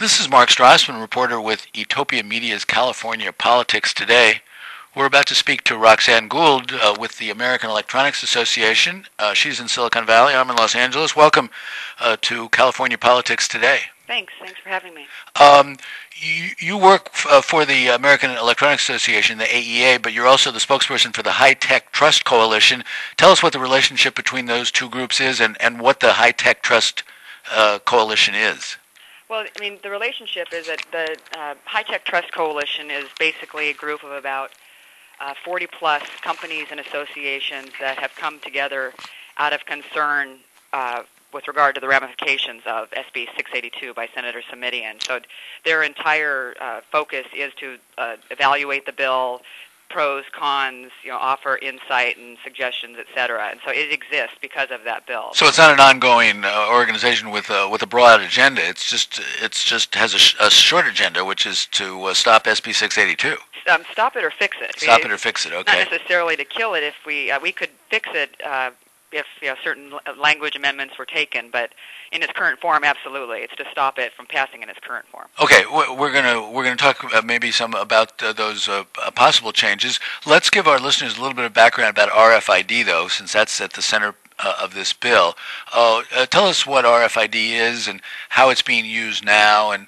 This is Mark Strassman, reporter with Etopia Media's California Politics Today. We're about to speak to Roxanne Gould with the American Electronics Association. She's in Silicon Valley. I'm in Los Angeles. Welcome to California Politics Today. Thanks for having me. You work for the American Electronics Association, the AEA, but you're also the spokesperson for the High Tech Trust Coalition. Tell us what the relationship between those two groups is and what the High Tech Trust Coalition is. Well, I mean, the relationship is that the High Tech Trust Coalition is basically a group of about 40-plus companies and associations that have come together out of concern with regard to the ramifications of SB 682 by Senator Simitian. So their entire focus is to evaluate the bill, pros, cons, offer insight and suggestions, etc. And so it exists because of that bill. So it's not an ongoing organization with a broad agenda. It's just has a short agenda, which is to stop SB 682. Stop it or fix it. Stop it or fix it. Okay. Not necessarily to kill it. If we could fix it if certain language amendments were taken, but in its current form, absolutely, it's to stop it from passing in its current form. Okay, we're gonna talk maybe some about those possible changes. Let's give our listeners a little bit of background about RFID, though, since that's at the center of this bill. Tell us what RFID is and how it's being used now, and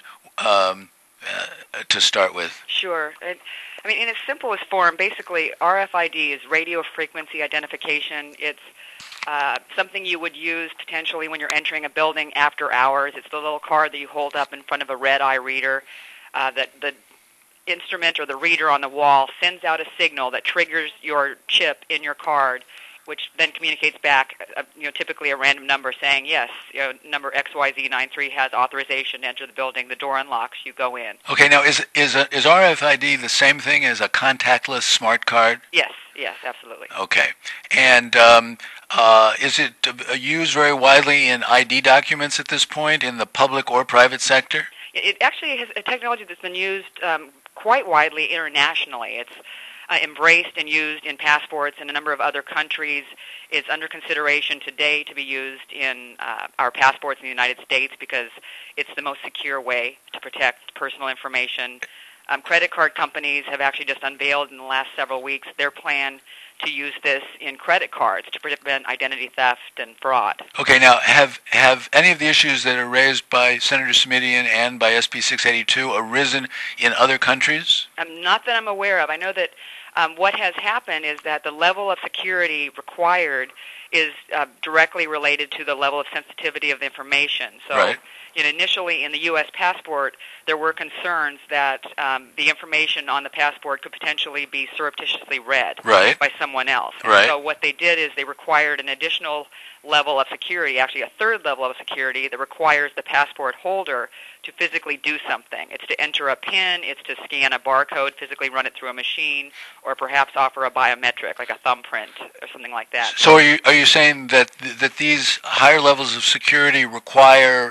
to start with. Sure. I mean, in its simplest form, basically, RFID is radio frequency identification. It's something you would use potentially when you're entering a building after hours. It's the little card that you hold up in front of a red-eye reader. That the instrument or the reader on the wall sends out a signal that triggers your chip in your card, which then communicates back, typically a random number saying, yes, number XYZ93 has authorization to enter the building. The door unlocks. You go in. Okay. Now, is RFID the same thing as a contactless smart card? Yes, absolutely. Okay. And is it used very widely in ID documents at this point in the public or private sector? It actually is a technology that's been used quite widely internationally. It's embraced and used in passports in a number of other countries. It's under consideration today to be used in our passports in the United States because it's the most secure way to protect personal information. Credit card companies have actually just unveiled in the last several weeks their plan to use this in credit cards to prevent identity theft and fraud. Okay, now have any of the issues that are raised by Senator Simitian and by SB 682 arisen in other countries? Not that I'm aware of. I know that what has happened is that the level of security required is directly related to the level of sensitivity of the information. So, right. Initially in the U.S. passport, there were concerns that the information on the passport could potentially be surreptitiously read by someone else. Right. So what they did is they required an additional level of security, actually a third level of security, that requires the passport holder to physically do something. It's to enter a PIN, it's to scan a barcode, physically run it through a machine, or perhaps offer a biometric, like a thumbprint or something like that. So are you saying that these higher levels of security require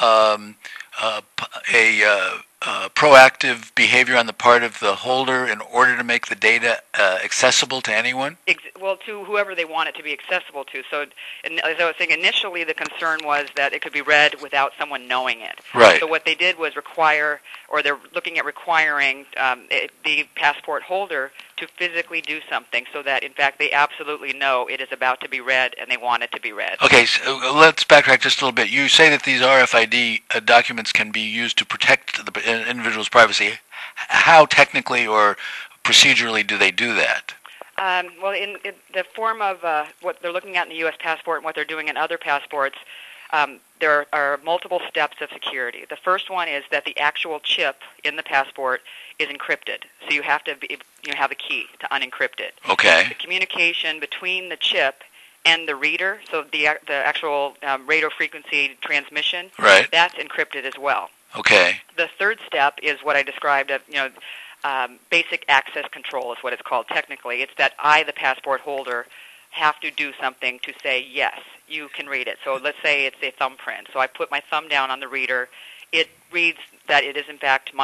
proactive behavior on the part of the holder in order to make the data accessible to anyone? Well, to whoever they want it to be accessible to. So, as I was saying, initially the concern was that it could be read without someone knowing it. Right. So what they did was require, or they're looking at requiring the passport holder to physically do something so that, in fact, they absolutely know it is about to be read and they want it to be read. Okay, so let's backtrack just a little bit. You say that these RFID documents can be used to protect the individual's privacy. How technically or procedurally do they do that? Well, in the form of what they're looking at in the U.S. passport and what they're doing in other passports, there are multiple steps of security. The first one is that the actual chip in the passport is encrypted, so you have to have a key to unencrypt it. Okay. The communication between the chip and the reader, so the actual radio frequency transmission, right, that's encrypted as well. Okay. The third step is what I described as basic access control is what it's called technically. It's that I, the passport holder, have to do something to say, yes, you can read it. So let's say it's a thumbprint. So I put my thumb down on the reader. It reads that it is, in fact, my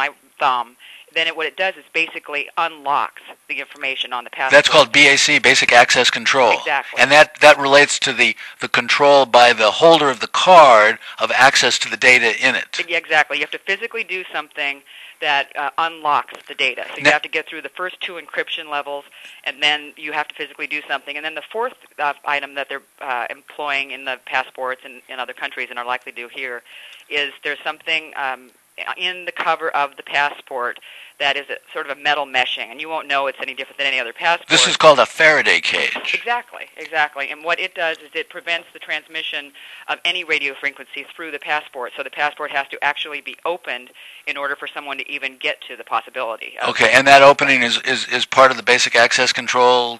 thumb, then what it does is basically unlocks the information on the passport. That's called BAC, Basic Access Control. Exactly. And that relates to the control by the holder of the card of access to the data in it. Exactly. You have to physically do something that unlocks the data. So you have to get through the first 2 encryption levels, and then you have to physically do something. And then the fourth item that they're employing in the passports in other countries and are likely to do here is there's something in the cover of the passport that is sort of a metal meshing, and you won't know it's any different than any other passport. This is called a Faraday cage. Exactly. And what it does is it prevents the transmission of any radio frequency through the passport, so the passport has to actually be opened in order for someone to even get to the possibility. Okay, and that opening is part of the Basic Access Control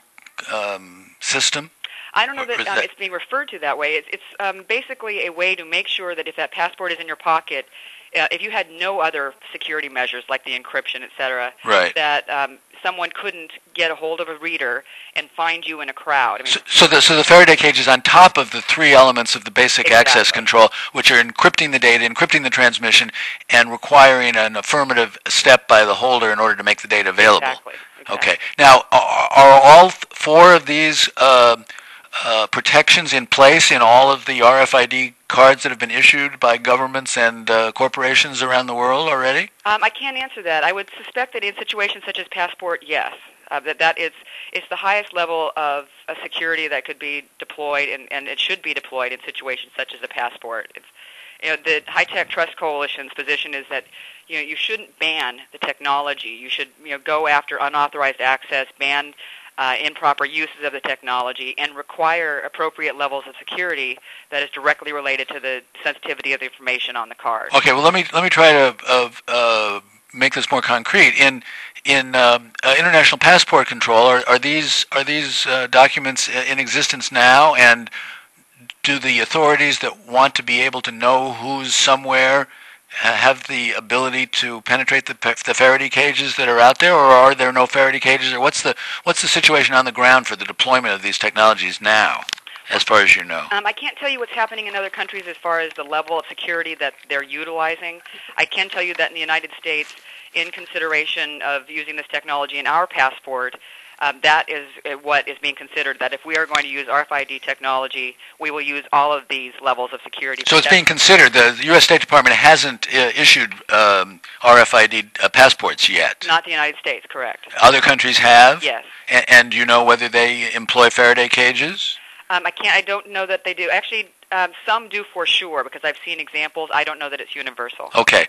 system? I don't know that it's being referred to that way. It's basically a way to make sure that if that passport is in your pocket, if you had no other security measures like the encryption, et cetera, right, that someone couldn't get a hold of a reader and find you in a crowd. I mean, so the Faraday cage is on top of the 3 elements of the Basic Access Control, which are encrypting the data, encrypting the transmission, and requiring an affirmative step by the holder in order to make the data available. Exactly. Okay. Now, are all 4 of these protections in place in all of the RFID cards that have been issued by governments and corporations around the world already? I can't answer that. I would suspect that in situations such as passport, yes. That it's the highest level of security that could be deployed, and it should be deployed in situations such as a passport. The High Tech Trust Coalition's position is that you shouldn't ban the technology. You should go after unauthorized access, ban improper uses of the technology, and require appropriate levels of security that is directly related to the sensitivity of the information on the card. Okay, well let me try to make this more concrete. In international passport control, are these documents in existence now? And do the authorities that want to be able to know who's somewhere have the ability to penetrate the Faraday cages that are out there, or are there no Faraday cages? Or what's the situation on the ground for the deployment of these technologies now, as far as you know? I can't tell you what's happening in other countries as far as the level of security that they're utilizing. I can tell you that in the United States, in consideration of using this technology in our passport, that is what is being considered, that if we are going to use RFID technology, we will use all of these levels of security. So it's being considered. The U.S. State Department hasn't issued RFID passports yet. Not the United States, correct. Other countries have? Yes. And do you know whether they employ Faraday cages? I don't know that they do. Actually, some do for sure, because I've seen examples. I don't know that it's universal. Okay.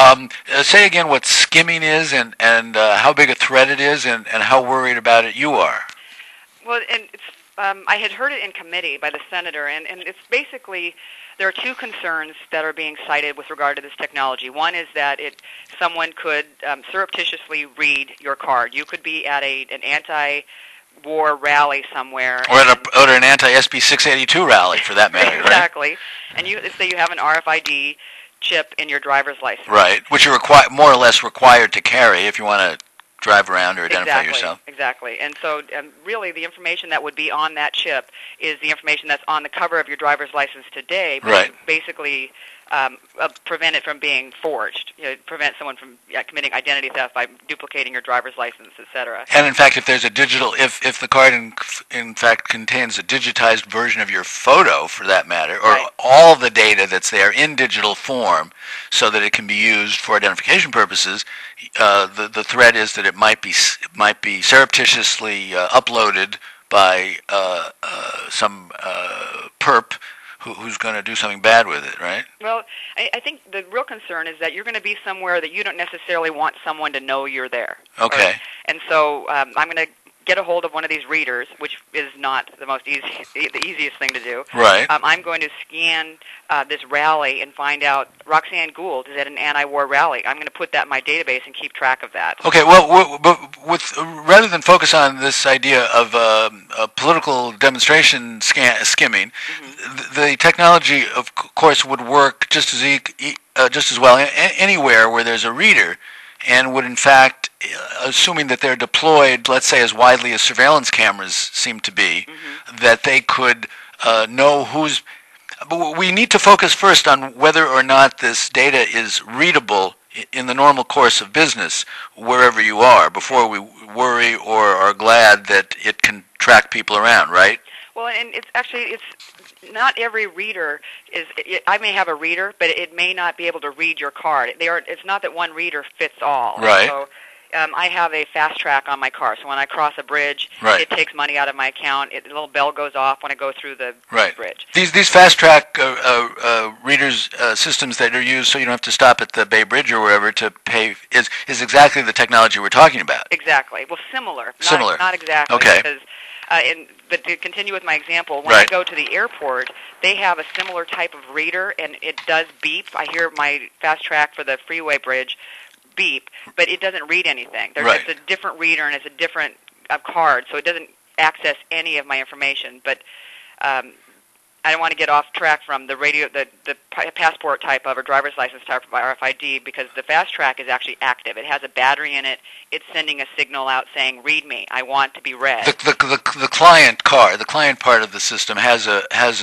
Say again what skimming is and how big a threat it is and how worried about it you are. Well, and it's, I had heard it in committee by the senator, and it's basically there are 2 concerns that are being cited with regard to this technology. One is that someone could surreptitiously read your card. You could be at an anti-war rally somewhere, or at an anti-SB 682 rally, for that matter. Exactly. Right? And say you have an RFID chip in your driver's license. Right, which you're more or less required to carry if you want to drive around or identify yourself. Exactly. And so really the information that would be on that chip is the information that's on the cover of your driver's license today, but right. Basically prevent it from being forged, prevent someone from committing identity theft by duplicating your driver's license, etc. And in fact, if there's a digital, if the card in fact contains a digitized version of your photo, for that matter, or right. all the data that's there in digital form, so that it can be used for identification purposes, the threat is that it might be surreptitiously uploaded by some perp who's going to do something bad with it, right? Well, I think the real concern is that you're going to be somewhere that you don't necessarily want someone to know you're there. Okay. Right? And so I'm going to get a hold of one of these readers, which is not the easiest thing to do. Right. I'm going to scan this rally and find out Roxanne Gould is at an anti-war rally. I'm going to put that in my database and keep track of that. Okay. Well, rather than focus on this idea of a political demonstration skimming, mm-hmm. the technology, of course, would work just as well anywhere where there's a reader, and would in fact, assuming that they're deployed, let's say as widely as surveillance cameras seem to be, mm-hmm. that they could know who's... But we need to focus first on whether or not this data is readable in the normal course of business wherever you are before we worry or are glad that it can track people around, right? Well, and it's not every reader is. I may have a reader, but it may not be able to read your card. It's not that one reader fits all. Right. So, I have a fast track on my car, so when I cross a bridge, right. It takes money out of my account. The little bell goes off when I go through the right. bridge. These fast track readers systems that are used so you don't have to stop at the Bay Bridge or wherever to pay is exactly the technology we're talking about. Exactly. Well, similar. Similar. Not exactly. Okay. Because, but to continue with my example, when right. I go to the airport, they have a similar type of reader, and it does beep. I hear my fast track for the freeway bridge beep, but it doesn't read anything. Right. It's a different reader, and it's a different card, so it doesn't access any of my information. But I don't want to get off track from the passport type of or driver's license type of RFID, because the fast track is actually active. It has a battery in it. It's sending a signal out saying, "Read me. I want to be read." The client card, the client part of the system has a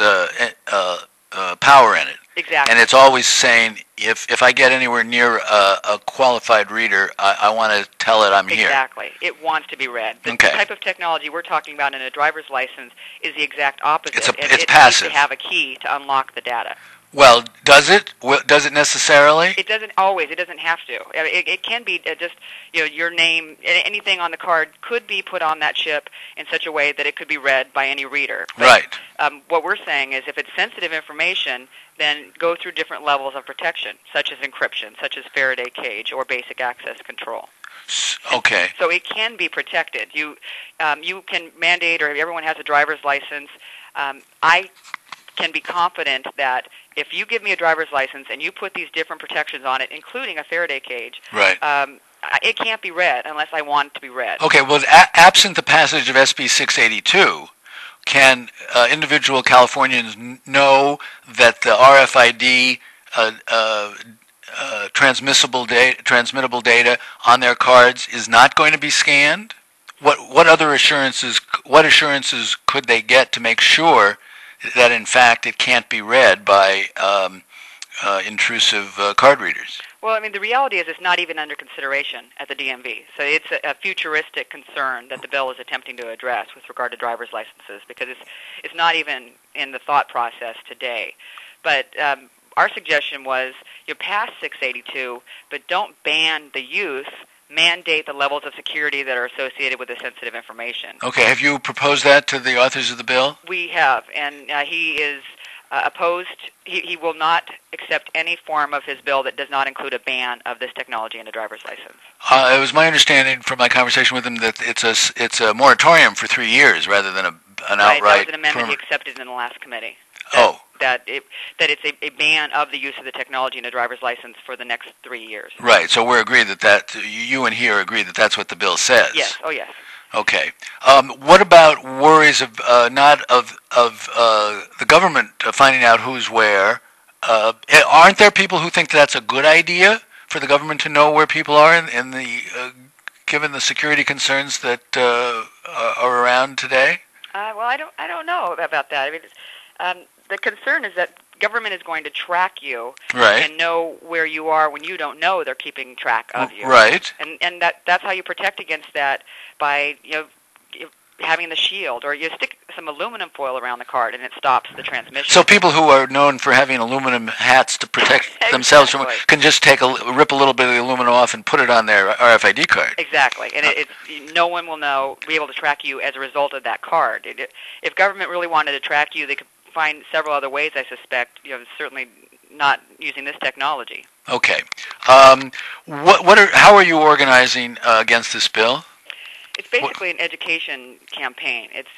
power in it. Exactly. And it's always saying, if I get anywhere near a qualified reader, I want to tell it I'm here. Exactly. It wants to be read. The okay. type of technology we're talking about in a driver's license is the exact opposite. It's passive. Needs to have a key to unlock the data. Well, does it? Does it necessarily? It doesn't always. It doesn't have to. It can be just, your name, anything on the card could be put on that chip in such a way that it could be read by any reader. But, right. What we're saying is if it's sensitive information, then go through different levels of protection, such as encryption, such as Faraday cage, or basic access control. Okay. So it can be protected. You can mandate, or everyone has a driver's license. I can be confident that if you give me a driver's license and you put these different protections on it, including a Faraday cage, right. It can't be read unless I want it to be read. Okay, well, absent the passage of SB 682, can individual Californians know that the RFID transmittable data on their cards is not going to be scanned? What other assurances? What assurances could they get to make sure that in fact it can't be read by intrusive card readers? Well, I mean, the reality is it's not even under consideration at the DMV. So it's a futuristic concern that the bill is attempting to address with regard to driver's licenses, because it's not even in the thought process today. But our suggestion was you pass 682, but don't ban the use. Mandate the levels of security that are associated with the sensitive information. Okay. Have you proposed that to the authors of the bill? We have, and he is opposed. He will not accept any form of his bill that does not include a ban of this technology in a driver's license. It was my understanding from my conversation with him that it's a moratorium for 3 years rather than an outright. That was an amendment he accepted in the last committee. That it's a ban of the use of the technology in a driver's license for the next 3 years. Right. So we're agreed that you and he are agreed that that's what the bill says. Yes. Oh, yes. Okay. What about worries of not of the government finding out who's where? Aren't there people who think that's a good idea for the government to know where people are in the given the security concerns that are around today? Well, I don't know about that. I mean, the concern is that government is going to track you and know where you are when you don't know they're keeping track of you. Right. And that's how you protect against that, by having the shield, or you stick some aluminum foil around the card and it stops the transmission. So people who are known for having aluminum hats to protect themselves from can just rip a little bit of the aluminum off and put it on their RFID card. Exactly, and no one will be able to track you as a result of that card. If government really wanted to track you, they could find several other ways, I suspect, certainly not using this technology. Okay. How are you organizing against this bill? It's basically an education campaign. It's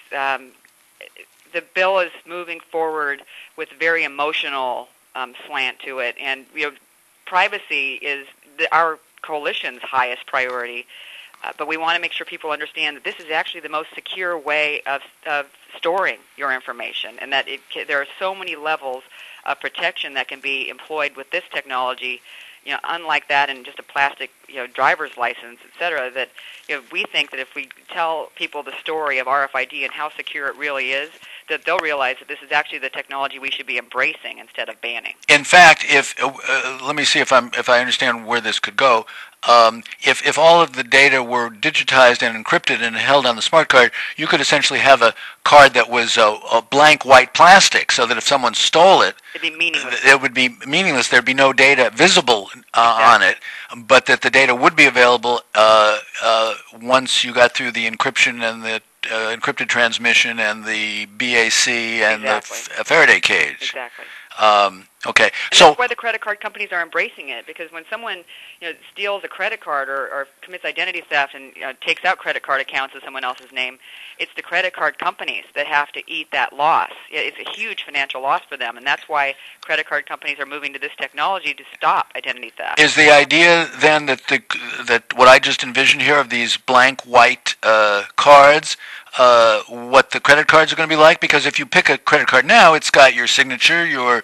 the bill is moving forward with very emotional slant to it, and privacy is our coalition's highest priority. But we want to make sure people understand that this is actually the most secure way of storing your information, and that there are so many levels of protection that can be employed with this technology, unlike that in just a plastic, driver's license, et cetera, that we think that if we tell people the story of RFID and how secure it really is, that they'll realize that this is actually the technology we should be embracing instead of banning. In fact, if let me see if I understand where this could go. If all of the data were digitized and encrypted and held on the smart card, you could essentially have a card that was a blank white plastic, so that if someone stole it, It'd be meaningless. It would be meaningless. There'd be no data visible on it, but that the data would be available once you got through the encryption and the encrypted transmission and the BAC and the Faraday cage. Exactly. Okay, and so that's why the credit card companies are embracing it, because when someone steals a credit card or commits identity theft and takes out credit card accounts with someone else's name, it's the credit card companies that have to eat that loss. It's a huge financial loss for them, and that's why credit card companies are moving to this technology to stop identity theft. Is the idea then that that what I just envisioned here of these blank white cards, what the credit cards are going to be like? Because if you pick a credit card now, it's got your signature, your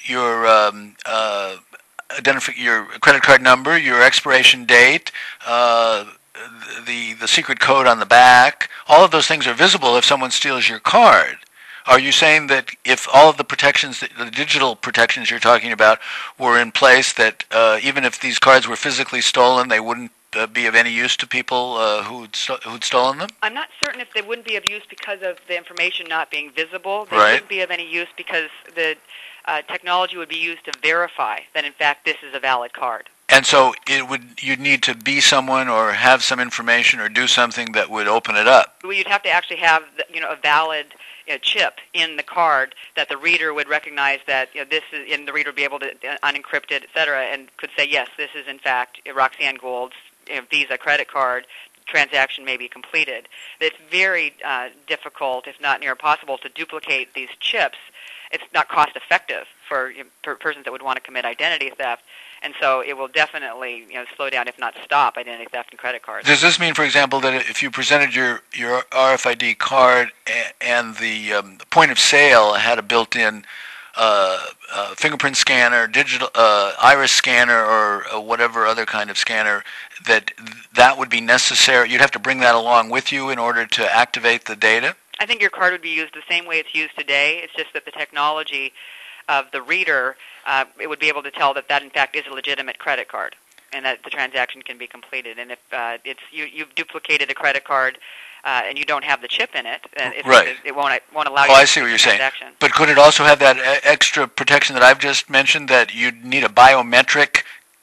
credit card number, your expiration date, the secret code on the back. All of those things are visible if someone steals your card. Are you saying that if all of the protections, the digital protections you're talking about, were in place, that even if these cards were physically stolen, they wouldn't be of any use to people who'd stolen them? I'm not certain if they wouldn't be of use because of the information not being visible. They Right. wouldn't be of any use because the technology would be used to verify that, in fact, this is a valid card. And so you'd need to be someone or have some information or do something that would open it up. Well, you'd have to actually have a valid chip in the card that the reader would recognize that this is, and the reader would be able to unencrypt it, et cetera, and could say, yes, this is in fact Roxanne Gould's Visa credit card. Transaction may be completed. It's very difficult, if not near impossible, to duplicate these chips. It's not cost effective for persons that would want to commit identity theft, and so it will definitely slow down, if not stop, identity theft and credit cards. Does this mean, for example, that if you presented your RFID card and the point of sale had a built-in fingerprint scanner, digital iris scanner, or whatever other kind of scanner, that would be necessary? You'd have to bring that along with you in order to activate the data? I think your card would be used the same way it's used today. It's just that the technology of the reader, it would be able to tell that in fact is a legitimate credit card, and that the transaction can be completed. And if you've duplicated a credit card and you don't have the chip in it, it won't allow you to I see what you're saying. But could it also have that extra protection that I've just mentioned, that you'd need a biometric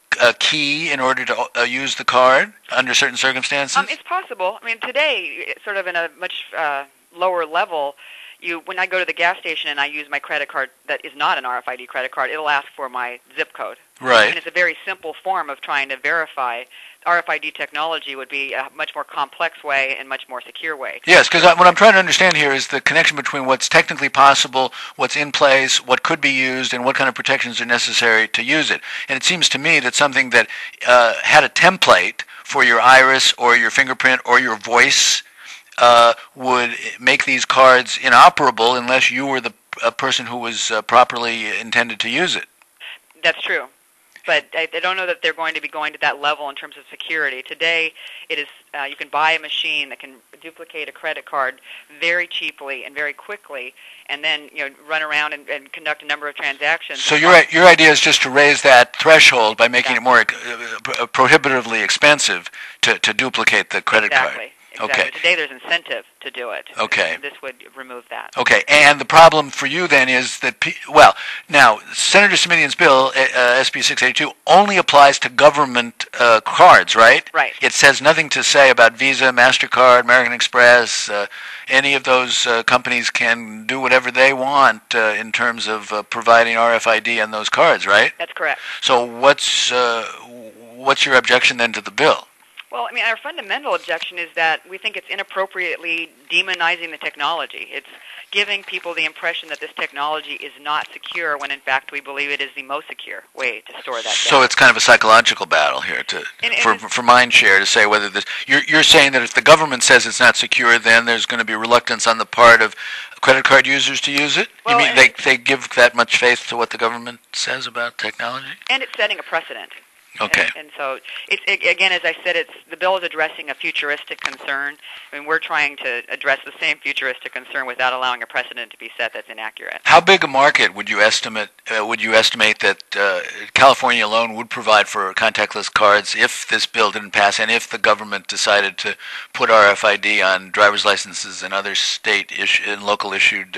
key in order to use the card under certain circumstances? It's possible. I mean, today, sort of in a much lower level, when I go to the gas station and I use my credit card that is not an RFID credit card, it'll ask for my zip code. Right. And it's a very simple form of trying to verify. RFID technology would be a much more complex way and much more secure way. Yes, because what I'm trying to understand here is the connection between what's technically possible, what's in place, what could be used, and what kind of protections are necessary to use it. And it seems to me that something that had a template for your iris or your fingerprint or your voice would make these cards inoperable unless you were the person who was properly intended to use it. That's true. But I don't know that they're going to be going to that level in terms of security. Today, it is you can buy a machine that can duplicate a credit card very cheaply and very quickly, and then run around and conduct a number of transactions. So your idea is just to raise that threshold by making it more prohibitively expensive to duplicate the credit card. Exactly. Okay. Today there's incentive to do it. Okay. This would remove that. Okay, and the problem for you then is that, now, Senator Simitian's bill, SB 682, only applies to government cards, right? Right. It says nothing to say about Visa, MasterCard, American Express. Any of those companies can do whatever they want in terms of providing RFID on those cards, right? That's correct. So what's your objection then to the bill? Well, I mean, our fundamental objection is that we think it's inappropriately demonizing the technology. It's giving people the impression that this technology is not secure when, in fact, we believe it is the most secure way to store that data. So it's kind of a psychological battle here for mind share to say whether this. You're saying that if the government says it's not secure, then there's going to be reluctance on the part of credit card users to use it? Well, you mean they give that much faith to what the government says about technology? And it's setting a precedent. Okay. And so, again, as I said, the bill is addressing a futuristic concern. I mean, we're trying to address the same futuristic concern without allowing a precedent to be set that's inaccurate. How big a market would you estimate? That California alone would provide for contactless cards if this bill didn't pass, and if the government decided to put RFID on driver's licenses and other state and local issued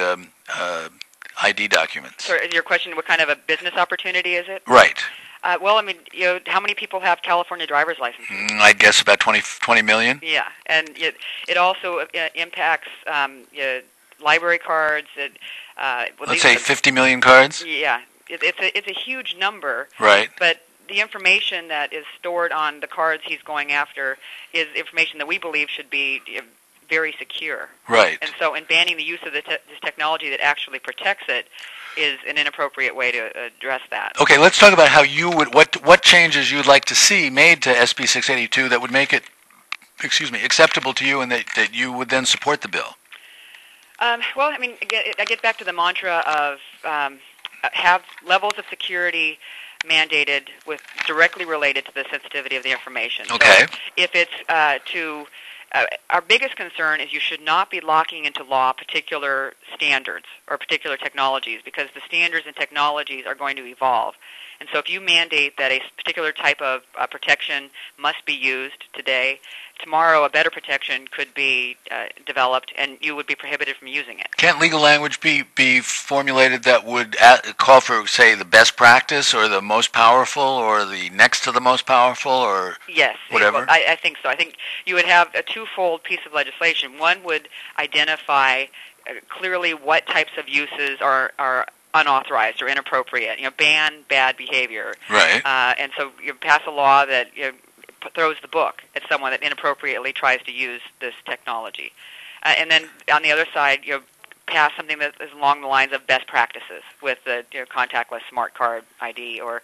ID documents? So, is your question, what kind of a business opportunity is it? Right. Well, I mean, how many people have California driver's licenses? I guess about 20 million. Yeah, and it also impacts library cards. Let's say 50 million cards. Yeah, it's a huge number. Right. But the information that is stored on the cards he's going after is information that we believe should be very secure. Right. And so, in banning the use of this technology that actually protects it is an inappropriate way to address that. Okay, let's talk about how you would what changes you'd like to see made to SB 682 that would make it, acceptable to you, and that you would then support the bill. Well, I mean, I get back to the mantra of have levels of security mandated directly related to the sensitivity of the information. Okay. So if it's our biggest concern is you should not be locking into law particular standards or particular technologies, because the standards and technologies are going to evolve. And so if you mandate that a particular type of protection must be used today, tomorrow a better protection could be developed and you would be prohibited from using it. Can't legal language be formulated that would call for, say, the best practice or the most powerful or the next to the most powerful or yes, whatever? Well, I think so. I think you would have a twofold piece of legislation. One would identify clearly what types of uses are unauthorized or inappropriate. Ban bad behavior. Right. And so you pass a law that throws the book at someone that inappropriately tries to use this technology. And then on the other side, pass something that is along the lines of best practices with the contactless smart card ID, or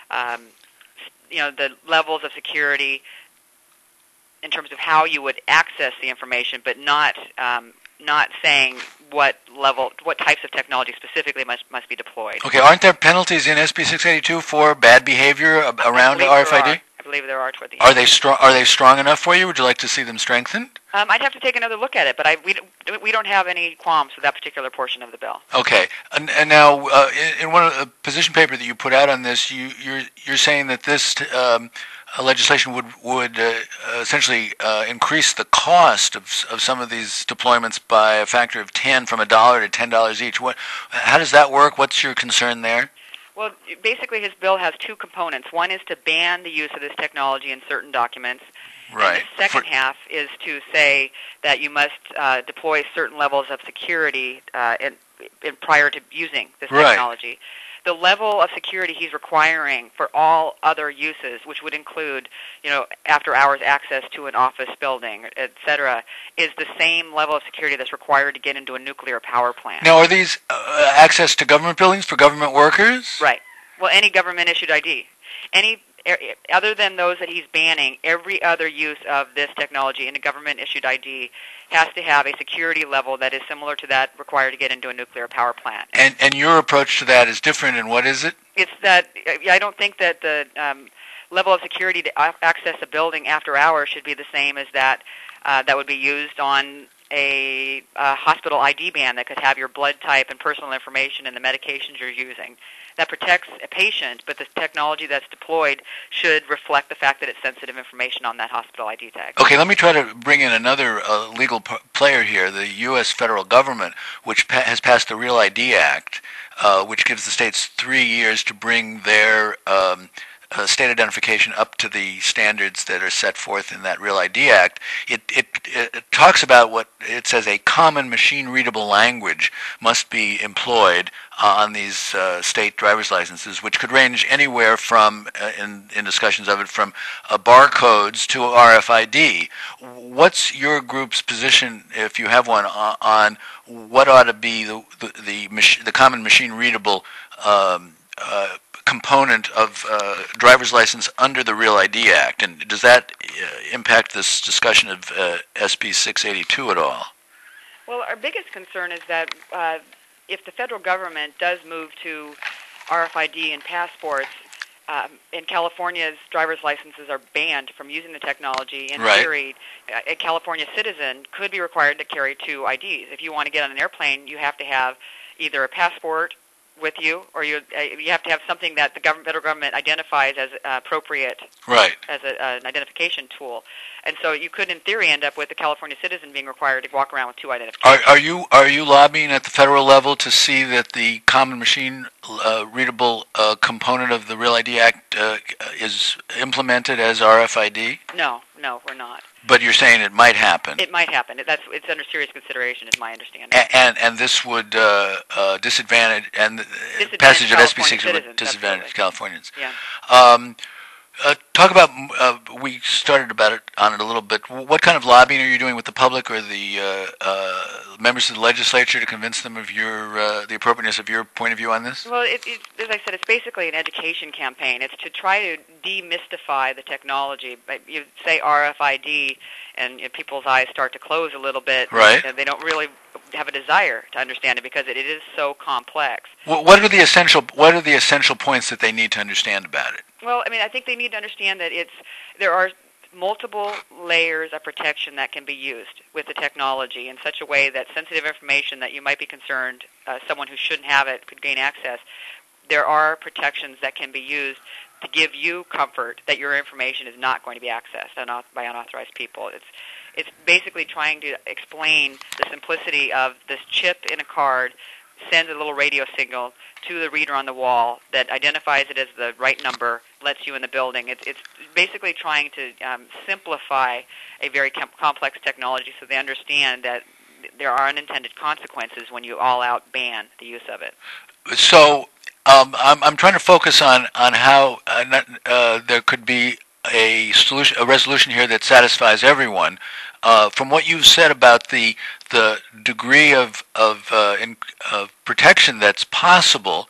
the levels of security in terms of how you would access the information, but not saying what types of technology specifically must be deployed. Okay, aren't there penalties in SB 682 for bad behavior around RFID? I believe there are toward the end. Are they strong enough for you? Would you like to see them strengthened? I'd have to take another look at it, but we don't have any qualms with that particular portion of the bill. Okay, and now in one of the position paper that you put out on this, you're saying that this legislation would essentially increase the cost of some of these deployments by a factor of 10, from $1 to $10 each. How does that work? What's your concern there? Well, basically his bill has two components. One is to ban the use of this technology in certain documents. Right. And the second half is to say that you must deploy certain levels of security prior to using this technology. The level of security he's requiring for all other uses, which would include, after-hours access to an office building, et cetera, is the same level of security that's required to get into a nuclear power plant. Now, are these access to government buildings for government workers? Right. Well, any government-issued ID. Other than those that he's banning, every other use of this technology in a government-issued ID has to have a security level that is similar to that required to get into a nuclear power plant. And your approach to that is different, and what is it? It's that I don't think that the level of security to access a building after hours should be the same as that would be used on a hospital ID ban that could have your blood type and personal information and the medications you're using. That protects a patient, but the technology that's deployed should reflect the fact that it's sensitive information on that hospital ID tag. Okay, let me try to bring in another legal player here, the U.S. federal government, which has passed the Real ID Act, which gives the states 3 years to bring their state identification up to the standards that are set forth in that Real ID Act. It talks about what it says a common machine-readable language must be employed on these state driver's licenses, which could range anywhere from, in discussions of it, from barcodes to RFID. What's your group's position, if you have one, on what ought to be the common machine-readable component of driver's license under the Real ID Act, and does that impact this discussion of SB 682 at all? Well, our biggest concern is that if the federal government does move to RFID and passports, in California's driver's licenses are banned from using the technology. In Right. theory, a California citizen could be required to carry 2 IDs. If you want to get on an airplane, you have to have either a passport with you, or you have to have something that the federal government identifies as appropriate Right. as an identification tool. And so you could, in theory, end up with a California citizen being required to walk around with 2 identifications. Are you lobbying at the federal level to see that the common machine readable component of the Real ID Act is implemented as RFID? No, we're not. But you're saying it might happen. It might happen. It's under serious consideration, is my understanding. And this would disadvantage, and the passage of SB 6 would disadvantage Californians. Yeah. Talk about, we started on it a little bit. What kind of lobbying are you doing with the public or the members of the legislature to convince them of the appropriateness of your point of view on this? Well, as I said, it's basically an education campaign. It's to try to demystify the technology. You say RFID, and people's eyes start to close a little bit. Right. They don't really have a desire to understand it because it is so complex. What are the essential points that they need to understand about it? Well, I think they need to understand that there are multiple layers of protection that can be used with the technology in such a way that sensitive information that you might be concerned someone who shouldn't have it could gain access. There are protections that can be used to give you comfort that your information is not going to be accessed by unauthorized people. It's basically trying to explain the simplicity of this chip in a card sends a little radio signal to the reader on the wall that identifies it as the right number, lets you in the building. It's basically trying to simplify a very complex technology so they understand that there are unintended consequences when you all-out ban the use of it. So I'm trying to focus on how there could be a resolution here that satisfies everyone. From what you've said about the degree of protection that's possible,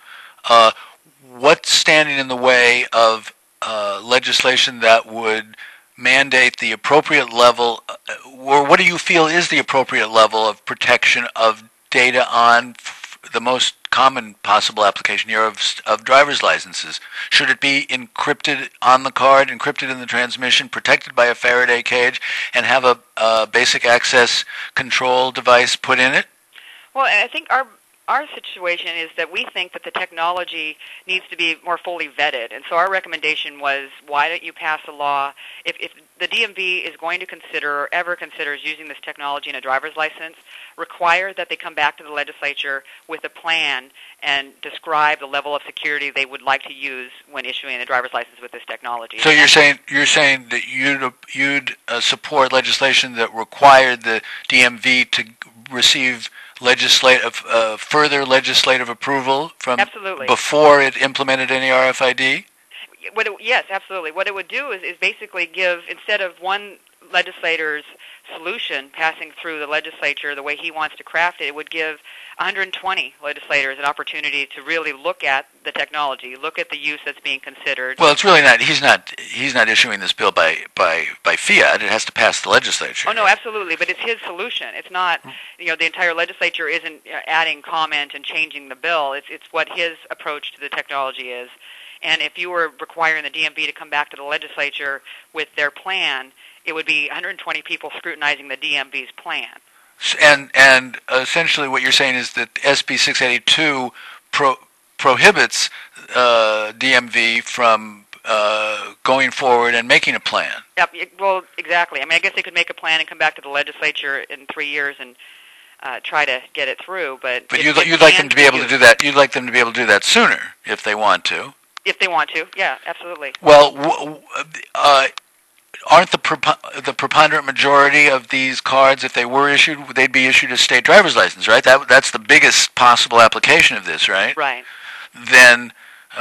what's standing in the way of legislation that would mandate the appropriate level, or what do you feel is the appropriate level of protection of data on the most common possible application here of driver's licenses? Should it be encrypted on the card, encrypted in the transmission, protected by a Faraday cage, and have a basic access control device put in it? Well, I think our situation is that we think that the technology needs to be more fully vetted. And so our recommendation was, why don't you pass a law, if the DMV is going to consider or ever considers using this technology in a driver's license, require that they come back to the legislature with a plan and describe the level of security they would like to use when issuing a driver's license with this technology. So you're saying that you'd support legislation that required the DMV to receive further legislative approval from Absolutely. Before it implemented any RFID? Yes, absolutely. What it would do is basically give, instead of one legislator's solution passing through the legislature the way he wants to craft it, it would give 120 legislators an opportunity to really look at the technology, look at the use that's being considered. Well, it's really not. He's not issuing this bill by fiat. It has to pass the legislature. Oh no, absolutely. But it's his solution. It's not. The entire legislature isn't adding comment and changing the bill. It's what his approach to the technology is. And if you were requiring the DMV to come back to the legislature with their plan, it would be 120 people scrutinizing the DMV's plan. And essentially what you're saying is that SB 682 prohibits DMV from going forward and making a plan. Yep, well, exactly. I guess they could make a plan and come back to the legislature in 3 years and try to get it through. But you'd like them to be able to do that. You'd like them to be able to do that sooner if they want to. If they want to, yeah, absolutely. Well, aren't the preponderant majority of these cards, if they were issued, they'd be issued a state driver's license, right? That's the biggest possible application of this, right? Right. Then,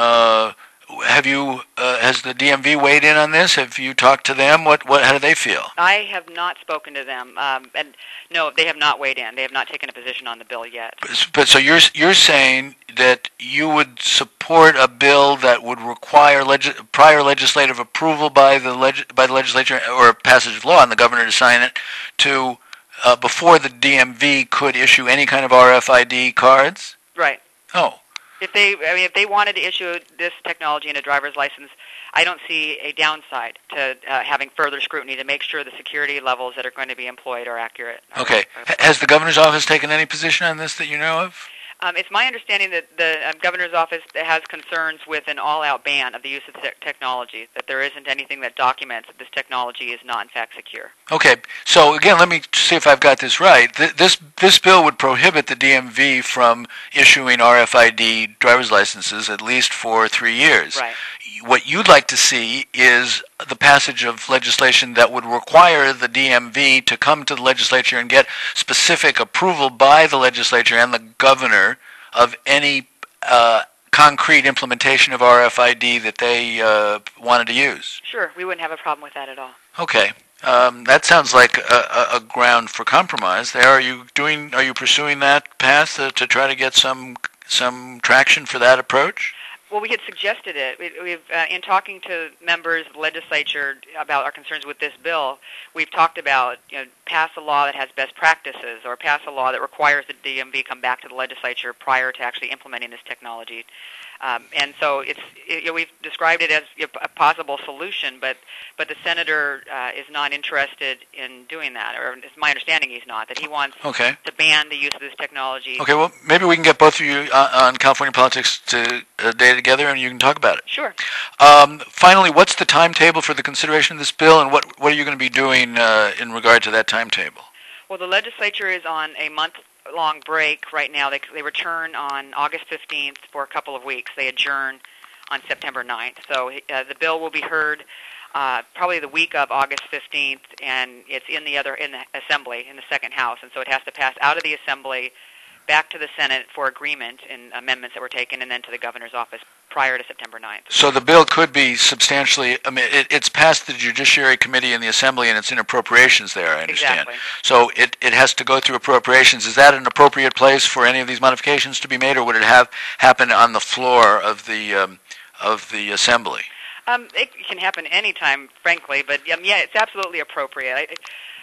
has the DMV weighed in on this? Have you talked to them? How do they feel? I have not spoken to them, and no, they have not weighed in. They have not taken a position on the bill yet. But so you're saying that you would support a bill that would require prior legislative approval by the legislature or passage of law and the governor to sign it to before the DMV could issue any kind of RFID cards? Right. Oh. If they wanted to issue this technology in a driver's license, I don't see a downside to having further scrutiny to make sure the security levels that are going to be employed are accurate. Okay. Has the governor's office taken any position on this that you know of? It's my understanding that the governor's office has concerns with an all-out ban of the use of technology, that there isn't anything that documents that this technology is not, in fact, secure. Okay. So, again, let me see if I've got this right. This bill would prohibit the DMV from issuing RFID driver's licenses at least for 3 years. Right. What you'd like to see is the passage of legislation that would require the DMV to come to the legislature and get specific approval by the legislature and the governor of any concrete implementation of RFID that they wanted to use. Sure, we wouldn't have a problem with that at all. Okay. That sounds like a ground for compromise there. Are you pursuing that path to try to get some traction for that approach? Well, we had suggested it. We've in talking to members of the legislature about our concerns with this bill, we've talked about pass a law that has best practices or pass a law that requires the DMV come back to the legislature prior to actually implementing this technology. And so we've described it as a possible solution, but the senator is not interested in doing that, or it's my understanding he's not, that he wants to ban the use of this technology. Okay, well, maybe we can get both of you on California Politics to a day together and you can talk about it. Sure. Finally, what's the timetable for the consideration of this bill, and what are you going to be doing in regard to that timetable? Well, the legislature is on a month-long break right now. They return on August 15th for a couple of weeks. They adjourn on September 9th. So the bill will be heard probably the week of August 15th, and it's in the Assembly, in the second House. And so it has to pass out of the Assembly back to the Senate for agreement in amendments that were taken, and then to the governor's office prior to September 9th. So the bill could be substantially, it's passed the Judiciary Committee in the Assembly, and it's in appropriations there, I understand. Exactly. So it has to go through appropriations. Is that an appropriate place for any of these modifications to be made, or would it have happen on the floor of the Assembly? It can happen anytime, frankly, but yeah, it's absolutely appropriate.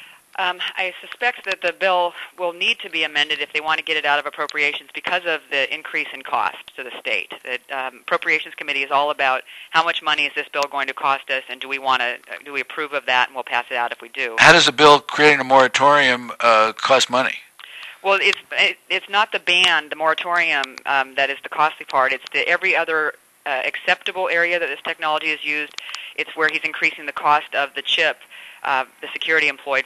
I suspect that the bill will need to be amended if they want to get it out of appropriations because of the increase in cost to the state. The Appropriations Committee is all about how much money is this bill going to cost us, and do we approve of that, and we'll pass it out if we do. How does a bill creating a moratorium cost money? Well, it's not the ban, the moratorium, that is the costly part. It's every other acceptable area that this technology is used. It's where he's increasing the cost of the chip. The security employed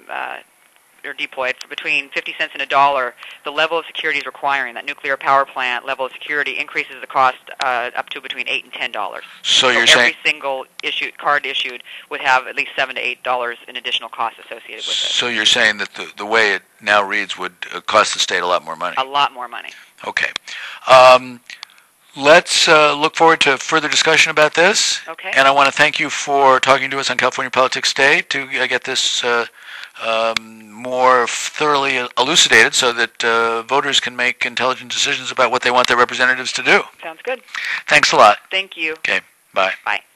or deployed for between 50 cents and $1. The level of security is requiring that nuclear power plant level of security increases the cost up to between $8 and $10. So you're saying every single card issued would have at least $7 to $8 in additional costs associated with it. So you're saying that the way it now reads would cost the state a lot more money? A lot more money. Okay. Let's look forward to further discussion about this. Okay. And I want to thank you for talking to us on California Politics Day to get this more thoroughly elucidated so that voters can make intelligent decisions about what they want their representatives to do. Sounds good. Thanks a lot. Thank you. Okay. Bye. Bye.